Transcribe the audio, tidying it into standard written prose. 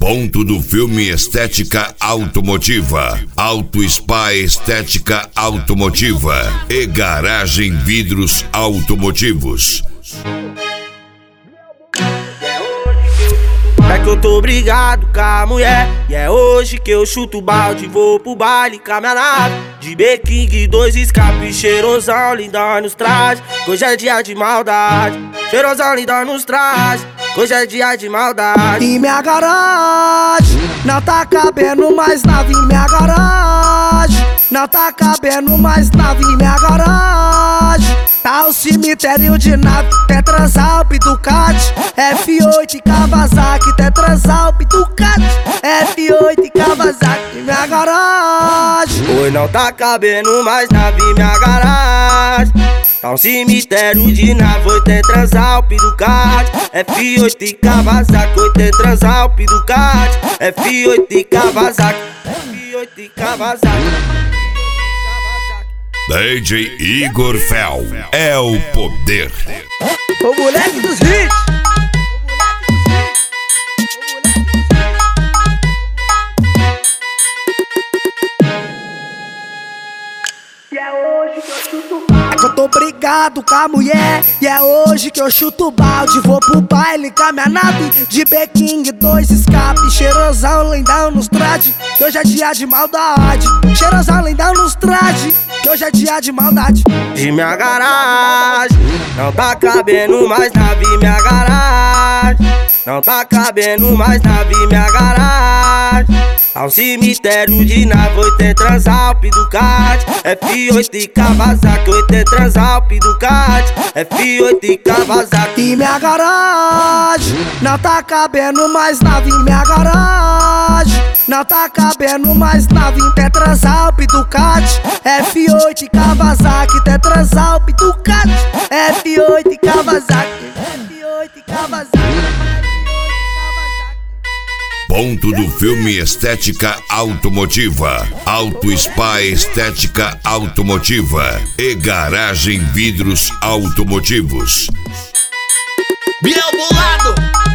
Ponto do filme Estética Automotiva, Auto Spa Estética Automotiva e Garagem Vidros Automotivos. É que eu tô brigado com a mulher, e é hoje que eu chuto o balde. Vou pro baile com a minha nave de B-King, 2 escape, cheirosão, lindão nos trajes. Hoje é dia de maldade, cheirosão, lindão nos trajes. Hoje é dia de maldade. Em minha garagem não tá cabendo mais nave. Em minha garagem não tá cabendo mais nave. Em minha garagem tá o cemitério de nave. Tetrazalp, Ducati, F8 e Kawasaki. Tetrazalp, Ducati, F8 e Kawasaki. Em minha garagem hoje não tá cabendo mais nave. Em minha garagem tá um cemitério de nave. 8 é Transalp, Ducati, F8 e Kawasaki. 8 é Transalp, Ducati, F8 e Kawasaki. F8 e Kawasaki. DJ Igor Fel é o poder. O moleque dos hits. É que eu tô brigado com a mulher, e é hoje que eu chuto o balde. Vou pro baile com a minha nave de B-King, 2 escape, cheirosão, lindão nos trajes. Que hoje é dia de maldade, cheirosão, lindão nos trajes. Que hoje é dia de maldade. De minha garagem não tá cabendo mais nave. Minha garagem não tá cabendo mais nave. Minha garagem tá um cemitério de nave. 8 é Transalp, Ducati, F8 e Kawasaki. 8 é Transalp, Ducati, F8 e Kawasaki. Em minha garagem não tá cabendo mais nave. Em minha garagem não tá cabendo mais nave. Tetrazalp, Ducati, F8 e Kawasaki. Tetrazalp, Ducati, F8 e Kawasaki. F8 e Kawasaki. Ponto do filme Estética Automotiva, Auto Spa Estética Automotiva e Garagem Vidros Automotivos. Biel Bolado!